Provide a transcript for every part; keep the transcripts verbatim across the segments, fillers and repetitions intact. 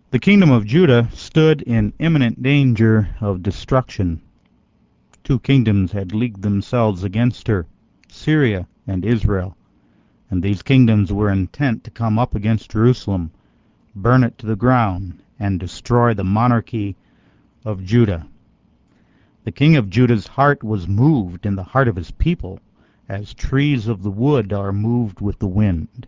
The kingdom of Judah stood in imminent danger of destruction. Two kingdoms had leagued themselves against her, Syria and Israel, and these kingdoms were intent to come up against Jerusalem, burn it to the ground, and destroy the monarchy of Judah. The king of Judah's heart was moved in the heart of his people, as trees of the wood are moved with the wind.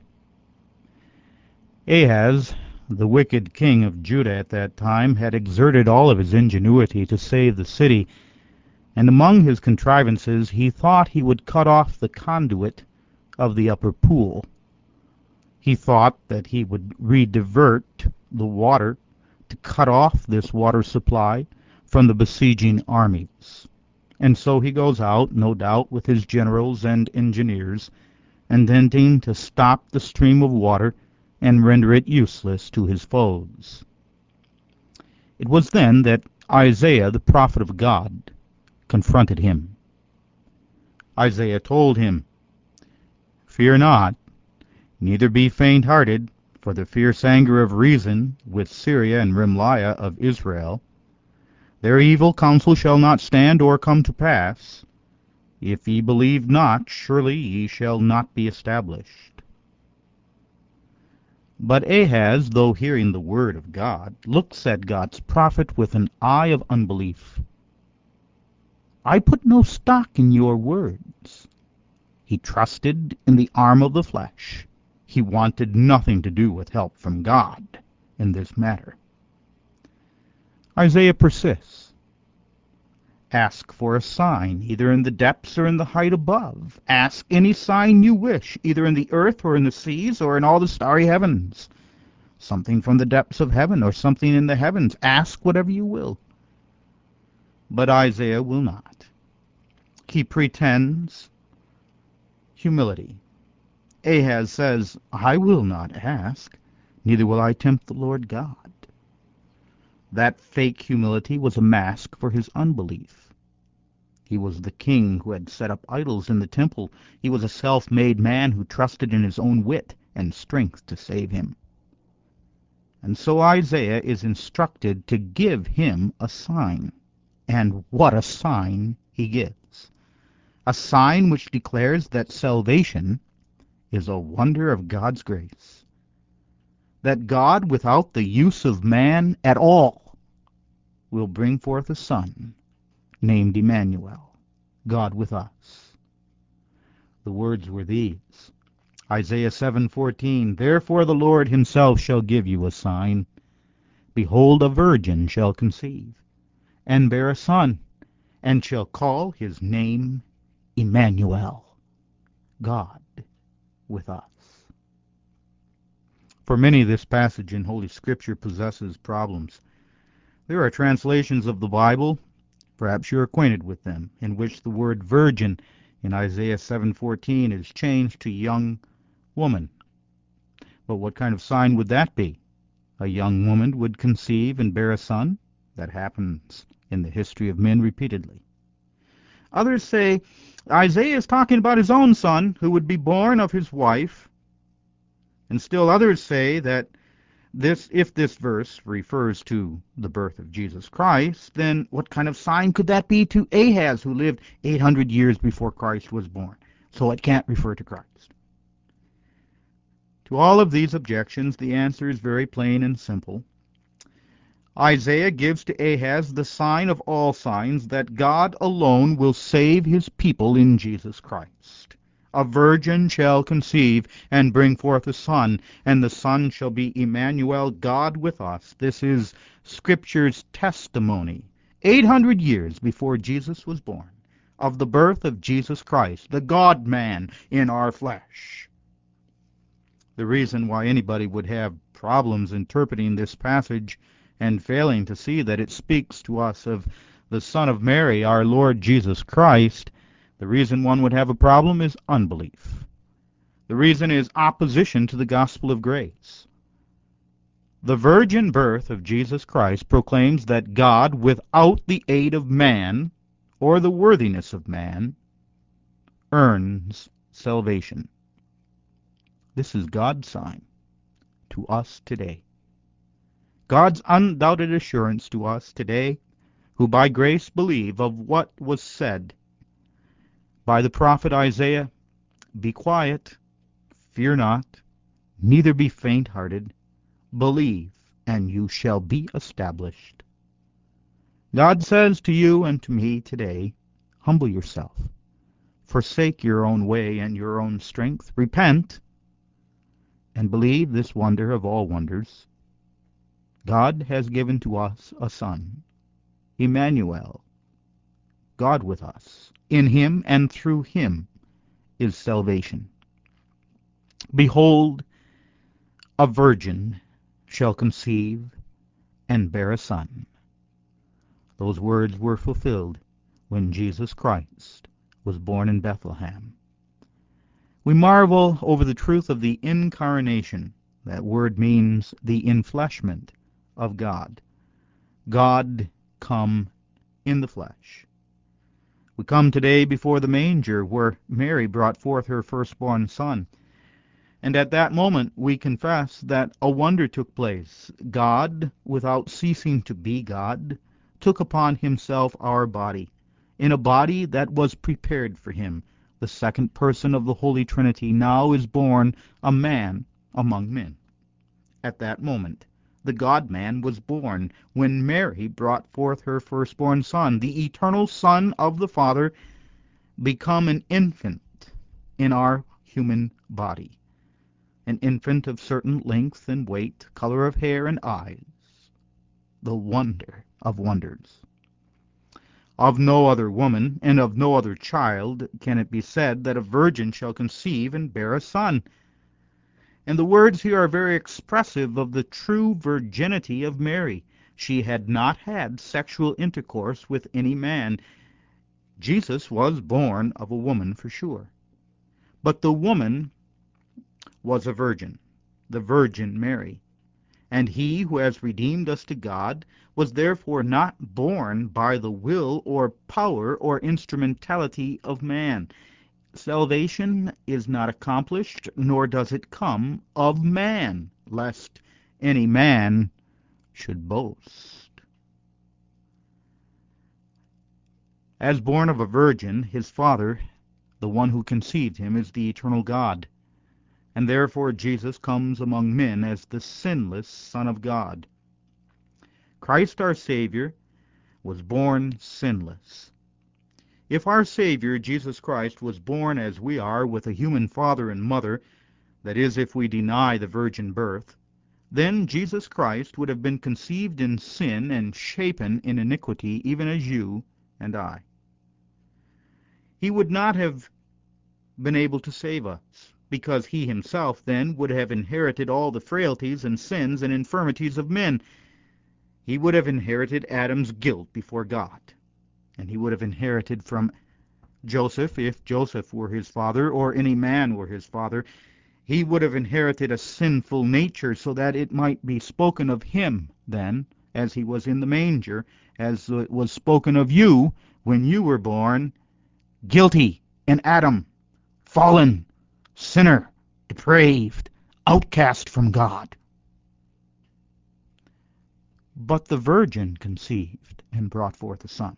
Ahaz, the wicked king of Judah at that time, had exerted all of his ingenuity to save the city, and among his contrivances he thought he would cut off the conduit of the upper pool. He thought that he would redivert the water to cut off this water supply from the besieging armies. And so he goes out, no doubt, with his generals and engineers, intending to stop the stream of water and render it useless to his foes. It was then that Isaiah, the prophet of God, confronted him. Isaiah told him, "Fear not, neither be faint-hearted, for the fierce anger of Rezin with Syria and Remaliah of Israel, their evil counsel shall not stand or come to pass. If ye believe not, surely ye shall not be established." But Ahaz, though hearing the word of God, looks at God's prophet with an eye of unbelief. "I put no stock in your words." He trusted in the arm of the flesh. He wanted nothing to do with help from God in this matter. Isaiah persists. "Ask for a sign, either in the depths or in the height above. Ask any sign you wish, either in the earth or in the seas or in all the starry heavens. Something from the depths of heaven or something in the heavens. Ask whatever you will." But Isaiah will not. He pretends humility. Ahaz says, "I will not ask, neither will I tempt the Lord God." That fake humility was a mask for his unbelief. He was the king who had set up idols in the temple. He was a self-made man who trusted in his own wit and strength to save him. And so Isaiah is instructed to give him a sign. And what a sign he gives! A sign which declares that salvation is a wonder of God's grace. That God, without the use of man at all, will bring forth a son named Emmanuel, God with us. The words were these, Isaiah seven fourteen, "Therefore the Lord himself shall give you a sign. Behold, a virgin shall conceive, and bear a son, and shall call his name Emmanuel, God with us." For many, this passage in Holy Scripture possesses problems. There are translations of the Bible, perhaps you're acquainted with them, in which the word virgin in Isaiah seven fourteen is changed to young woman. But what kind of sign would that be? A young woman would conceive and bear a son? That happens in the history of men repeatedly. Others say Isaiah is talking about his own son who would be born of his wife. And still others say that this, if this verse refers to the birth of Jesus Christ, then what kind of sign could that be to Ahaz, who lived eight hundred years before Christ was born? So it can't refer to Christ. To all of these objections, the answer is very plain and simple. Isaiah gives to Ahaz the sign of all signs, that God alone will save his people in Jesus Christ. A virgin shall conceive and bring forth a son, and the son shall be Emmanuel, God with us. This is Scripture's testimony, eight hundred years before Jesus was born, of the birth of Jesus Christ, the God-man in our flesh. The reason why anybody would have problems interpreting this passage and failing to see that it speaks to us of the Son of Mary, our Lord Jesus Christ, the reason one would have a problem is unbelief. The reason is opposition to the gospel of grace. The virgin birth of Jesus Christ proclaims that God, without the aid of man or the worthiness of man, earns salvation. This is God's sign to us today. God's undoubted assurance to us today, who by grace believe, of what was said by the prophet Isaiah, "Be quiet, fear not, neither be faint-hearted, believe, and you shall be established." God says to you and to me today, humble yourself, forsake your own way and your own strength, repent, and believe this wonder of all wonders. God has given to us a Son, Emmanuel, God with us. In him and through him is salvation. "Behold, a virgin shall conceive and bear a son." Those words were fulfilled when Jesus Christ was born in Bethlehem. We marvel over the truth of the incarnation. That word means the enfleshment of God. God come in the flesh. We come today before the manger where Mary brought forth her firstborn son. And at that moment we confess that a wonder took place. God, without ceasing to be God, took upon himself our body, in a body that was prepared for him. The second person of the Holy Trinity now is born a man among men. At that moment, the God-man was born when Mary brought forth her firstborn son, the eternal Son of the Father, become an infant in our human body, an infant of certain length and weight, color of hair and eyes, the wonder of wonders. Of no other woman and of no other child can it be said that a virgin shall conceive and bear a son. And the words here are very expressive of the true virginity of Mary. She had not had sexual intercourse with any man. Jesus was born of a woman for sure. But the woman was a virgin, the Virgin Mary. And he who has redeemed us to God was therefore not born by the will or power or instrumentality of man. Salvation is not accomplished, nor does it come of man, lest any man should boast. As born of a virgin, his father, the one who conceived him, is the eternal God. And therefore Jesus comes among men as the sinless Son of God. Christ our Savior was born sinless. If our Savior, Jesus Christ, was born as we are, with a human father and mother, that is, if we deny the virgin birth, then Jesus Christ would have been conceived in sin and shapen in iniquity, even as you and I. He would not have been able to save us, because he himself then would have inherited all the frailties and sins and infirmities of men. He would have inherited Adam's guilt before God. And he would have inherited from Joseph, if Joseph were his father, or any man were his father, he would have inherited a sinful nature, so that it might be spoken of him then, as he was in the manger, as it was spoken of you when you were born, guilty in Adam, fallen, sinner, depraved, outcast from God. But the virgin conceived and brought forth a son.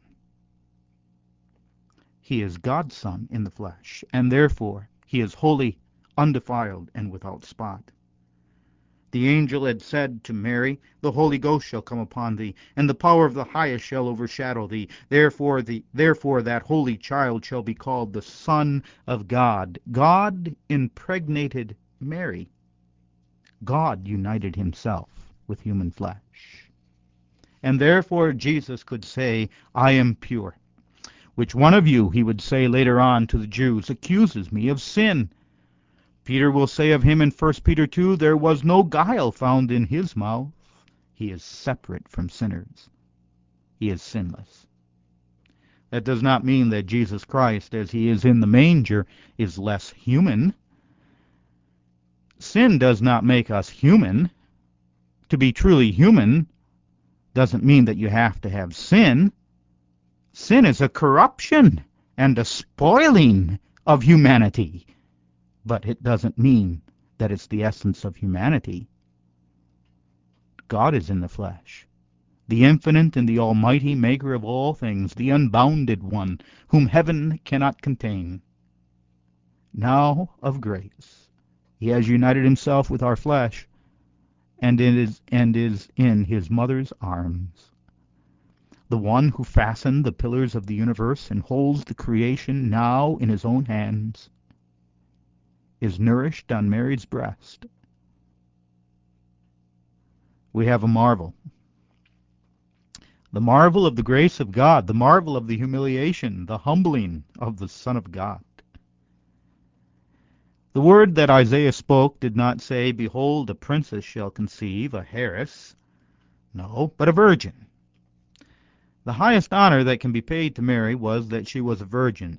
He is God's Son in the flesh, and therefore he is holy, undefiled, and without spot. The angel had said to Mary, "The Holy Ghost shall come upon thee, and the power of the highest shall overshadow thee. Therefore, the, therefore that holy child shall be called the Son of God." God impregnated Mary. God united himself with human flesh. And therefore Jesus could say, "I am pure." Which one of you, he would say later on to the Jews, accuses me of sin? Peter will say of him in First Peter two, there was no guile found in his mouth. He is separate from sinners. He is sinless. That does not mean that Jesus Christ, as he is in the manger, is less human. Sin does not make us human. To be truly human doesn't mean that you have to have sin. Sin is a corruption and a spoiling of humanity, but it doesn't mean that it's the essence of humanity. God is in the flesh, the infinite and the almighty maker of all things, the unbounded one, whom heaven cannot contain. Now of grace he has united himself with our flesh, and is, and is in his mother's arms. The one who fastened the pillars of the universe and holds the creation now in his own hands is nourished on Mary's breast. We have a marvel. The marvel of the grace of God, the marvel of the humiliation, the humbling of the Son of God. The word that Isaiah spoke did not say, "Behold, a princess shall conceive, a heiress." No, but a virgin. The highest honor that can be paid to Mary was that she was a virgin.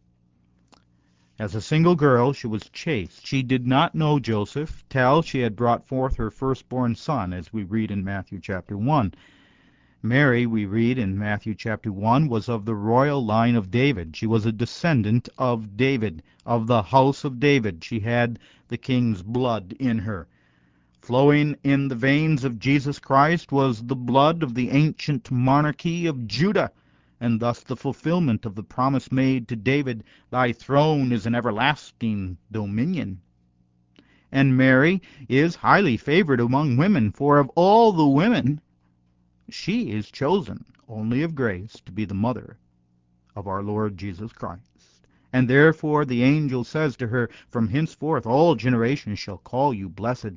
As a single girl, she was chaste. She did not know Joseph till she had brought forth her firstborn son, as we read in Matthew chapter one. Mary, we read in Matthew chapter one, was of the royal line of David. She was a descendant of David, of the house of David. She had the king's blood in her. Flowing in the veins of Jesus Christ was the blood of the ancient monarchy of Judah, and thus the fulfillment of the promise made to David, "Thy throne is an everlasting dominion." And Mary is highly favored among women, for of all the women, she is chosen only of grace to be the mother of our Lord Jesus Christ. And therefore the angel says to her, "From henceforth all generations shall call you blessed."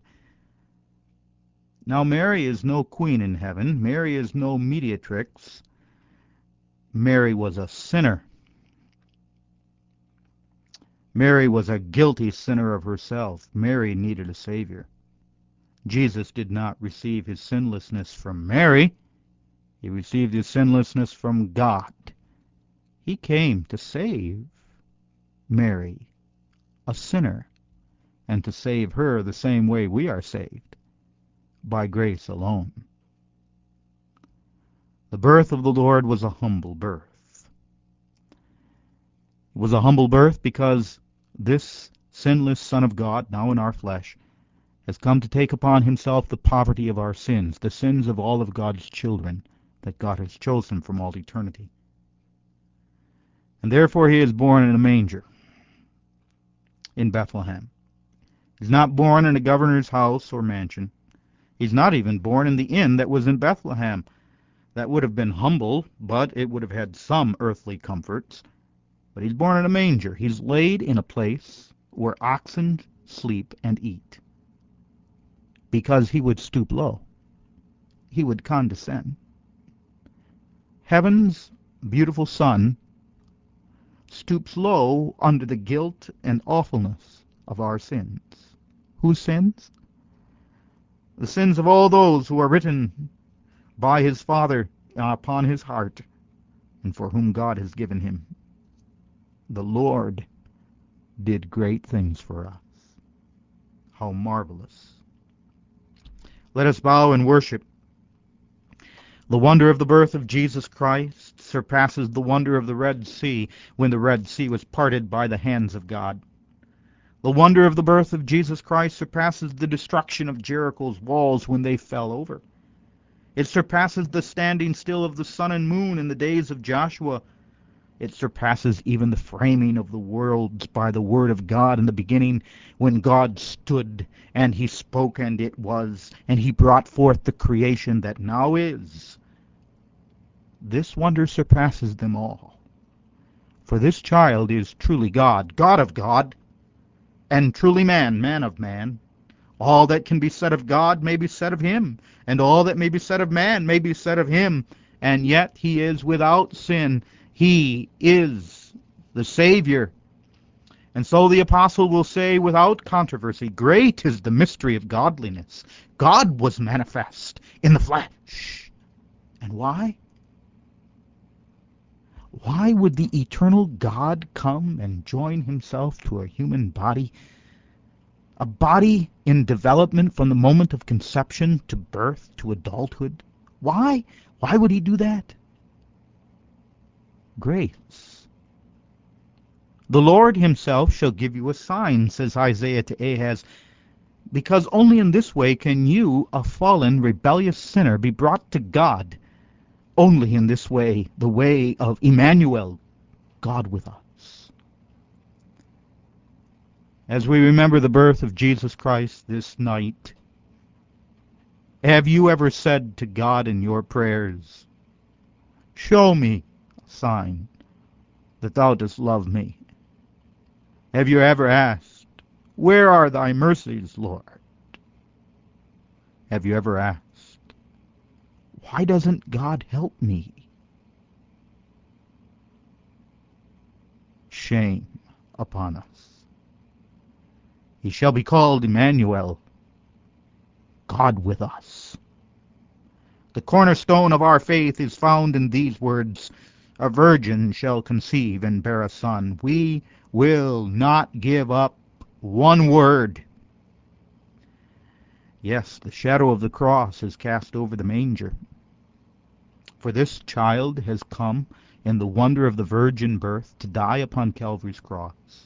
Now Mary is no queen in heaven. Mary is no mediatrix. Mary was a sinner. Mary was a guilty sinner of herself. Mary needed a Savior. Jesus did not receive his sinlessness from Mary. He received his sinlessness from God. He came to save Mary, a sinner, and to save her the same way we are saved, by grace alone. The birth of the Lord was a humble birth. It was a humble birth because this sinless Son of God, now in our flesh, has come to take upon himself the poverty of our sins, the sins of all of God's children that God has chosen from all eternity. And therefore he is born in a manger in Bethlehem. He's not born in a governor's house or mansion. He's not even born in the inn that was in Bethlehem. That would have been humble, but it would have had some earthly comforts. But he's born in a manger. He's laid in a place where oxen sleep and eat, because he would stoop low. He would condescend. Heaven's beautiful Son stoops low under the guilt and awfulness of our sins. Whose sins? The sins of all those who are written by his Father upon his heart, and for whom God has given him. The Lord did great things for us. How marvelous. Let us bow and worship. The wonder of the birth of Jesus Christ surpasses the wonder of the Red Sea when the Red Sea was parted by the hands of God. The wonder of the birth of Jesus Christ surpasses the destruction of Jericho's walls when they fell over. It surpasses the standing still of the sun and moon in the days of Joshua. It surpasses even the framing of the worlds by the word of God in the beginning, when God stood and he spoke and it was, and he brought forth the creation that now is. This wonder surpasses them all. For this child is truly God, God of God, and truly man, man of man. All that can be said of God may be said of him, and all that may be said of man may be said of him, and yet he is without sin. He is the Savior. And so the apostle will say without controversy, "Great is the mystery of godliness. God was manifest in the flesh." And why? Why would the eternal God come and join himself to a human body? A body in development from the moment of conception to birth to adulthood. Why? Why would he do that? Grace. "The Lord himself shall give you a sign," says Isaiah to Ahaz. because only in this way can you, a fallen, rebellious sinner, be brought to God. Only in this way, the way of Emmanuel, God with us. As we remember the birth of Jesus Christ this night, have you ever said to God in your prayers, "Show me a sign that thou dost love me"? Have you ever asked, "Where are thy mercies, Lord"? Have you ever asked, "Why doesn't God help me"? Shame upon us. He shall be called Emmanuel, God with us. The cornerstone of our faith is found in these words, "A virgin shall conceive and bear a son." We will not give up one word. Yes, the shadow of the cross is cast over the manger. For this child has come in the wonder of the virgin birth to die upon Calvary's cross.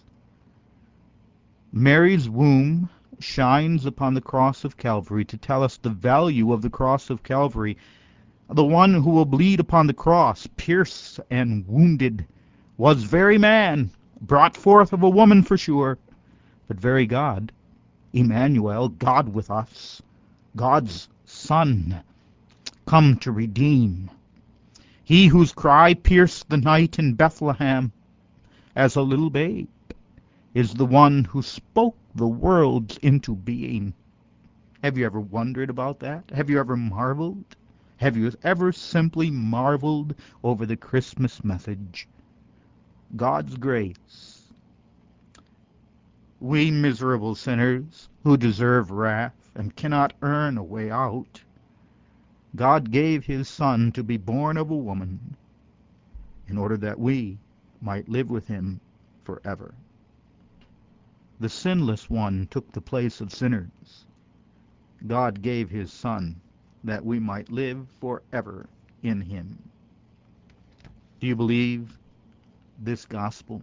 Mary's womb shines upon the cross of Calvary to tell us the value of the cross of Calvary. The one who will bleed upon the cross, pierced and wounded, was very man, brought forth of a woman for sure, but very God, Emmanuel, God with us, God's Son, come to redeem. He whose cry pierced the night in Bethlehem as a little babe is the one who spoke the worlds into being. Have you ever wondered about that? Have you ever marveled? Have you ever simply marveled over the Christmas message? God's grace. We miserable sinners who deserve wrath and cannot earn a way out, God gave his Son to be born of a woman in order that we might live with him forever. The sinless one took the place of sinners. God gave his Son that we might live forever in him. Do you believe this gospel?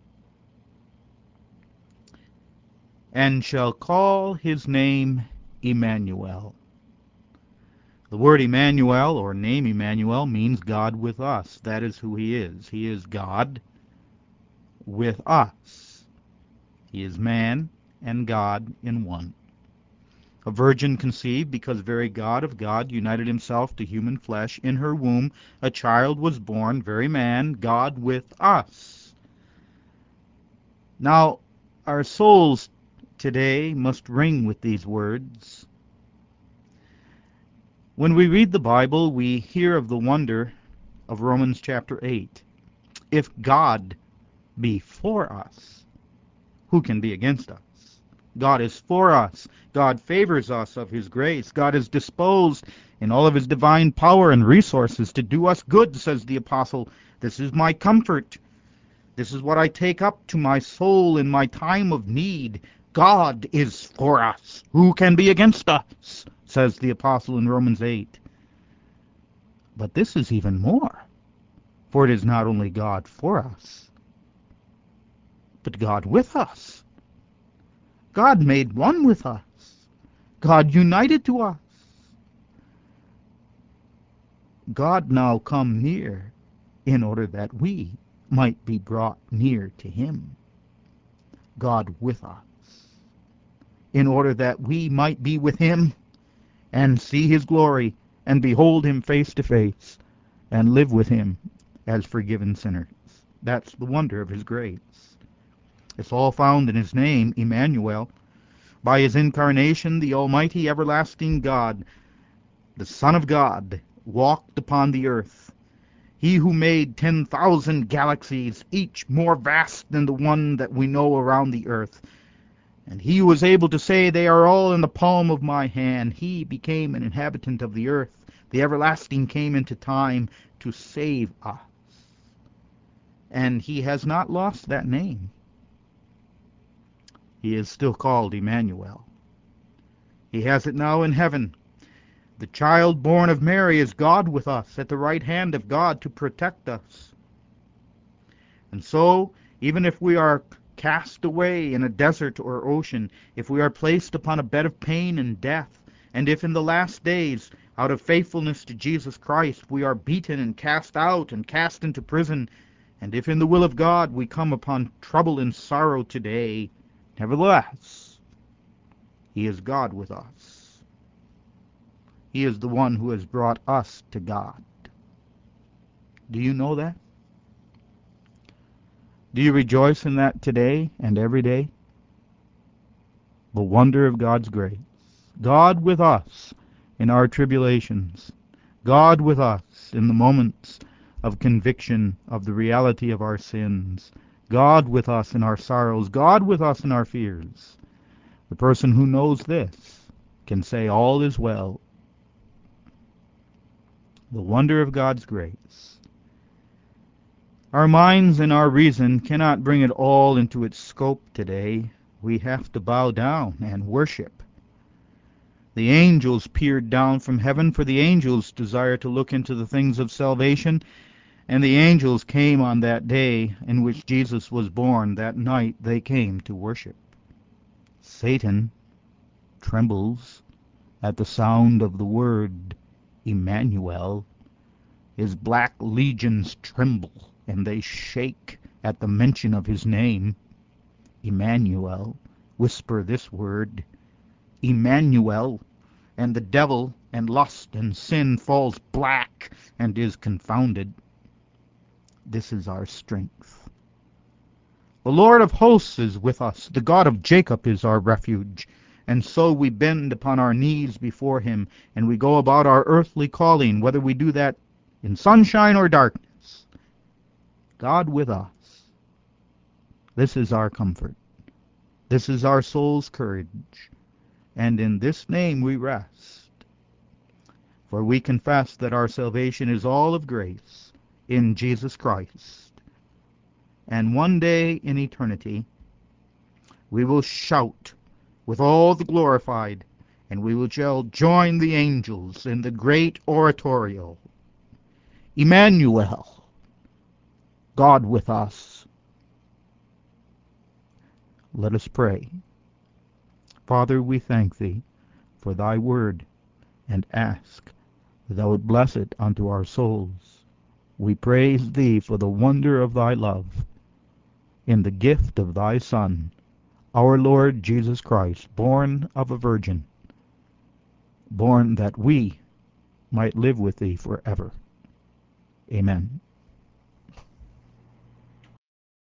And shall call his name Emmanuel. The word Emmanuel, or name Emmanuel, means God with us. That is who he is. He is God with us. He is man and God in one. A virgin conceived because very God of God united himself to human flesh. In her womb a child was born, very man, God with us. Now, our souls today must ring with these words. When we read the Bible, we hear of the wonder of Romans chapter eight. If God be for us, who can be against us? God is for us. God favors us of his grace. God is disposed in all of his divine power and resources to do us good, says the apostle. This is my comfort. This is what I take up to my soul in my time of need. God is for us. Who can be against us? Says the apostle in Romans eight. But this is even more. For it is not only God for us, but God with us. God made one with us. God united to us. God now come near in order that we might be brought near to him. God with us, in order that we might be with him and see his glory and behold him face to face and live with him as forgiven sinners. That's the wonder of his grace. It's all found in his name, Emmanuel. By his incarnation, the almighty everlasting God, the Son of God, walked upon the earth. He who made ten thousand galaxies, each more vast than the one that we know around the earth. And he who was able to say, "They are all in the palm of my hand," he became an inhabitant of the earth. The everlasting came into time to save us. And he has not lost that name. He is still called Emmanuel. He has it now in heaven. The child born of Mary is God with us, at the right hand of God to protect us. And so, even if we are cast away in a desert or ocean, if we are placed upon a bed of pain and death, and if in the last days, out of faithfulness to Jesus Christ, we are beaten and cast out and cast into prison, and if in the will of God we come upon trouble and sorrow today, nevertheless, He is God with us. He is the one who has brought us to God. Do you know that? Do you rejoice in that today and every day? The wonder of God's grace. God with us in our tribulations. God with us in the moments of conviction of the reality of our sins. God with us in our sorrows. God with us in our fears. The person who knows this can say all is well. The wonder of God's grace. Our minds and our reason cannot bring it all into its scope today. We have to bow down and worship. The angels peered down from heaven, for the angels desire to look into the things of salvation, and the angels came on that day in which Jesus was born. That night they came to worship. Satan trembles at the sound of the word Emmanuel. His black legions tremble, and they shake at the mention of his name. Emmanuel, whisper this word, Emmanuel, and the devil and lust and sin falls black and is confounded. This is our strength. The Lord of hosts is with us. The God of Jacob is our refuge. And so we bend upon our knees before him, and we go about our earthly calling, whether we do that in sunshine or darkness. God with us. This is our comfort. This is our soul's courage. And in this name we rest. For we confess that our salvation is all of grace in Jesus Christ. And one day in eternity, we will shout with all the glorified, and we will shall join the angels in the great oratorio. Emmanuel, God with us. Let us pray. Father, we thank thee for thy word, and ask that thou would bless it unto our souls. We praise thee for the wonder of thy love in the gift of thy Son, our Lord Jesus Christ, born of a virgin, born that we might live with thee forever. Amen.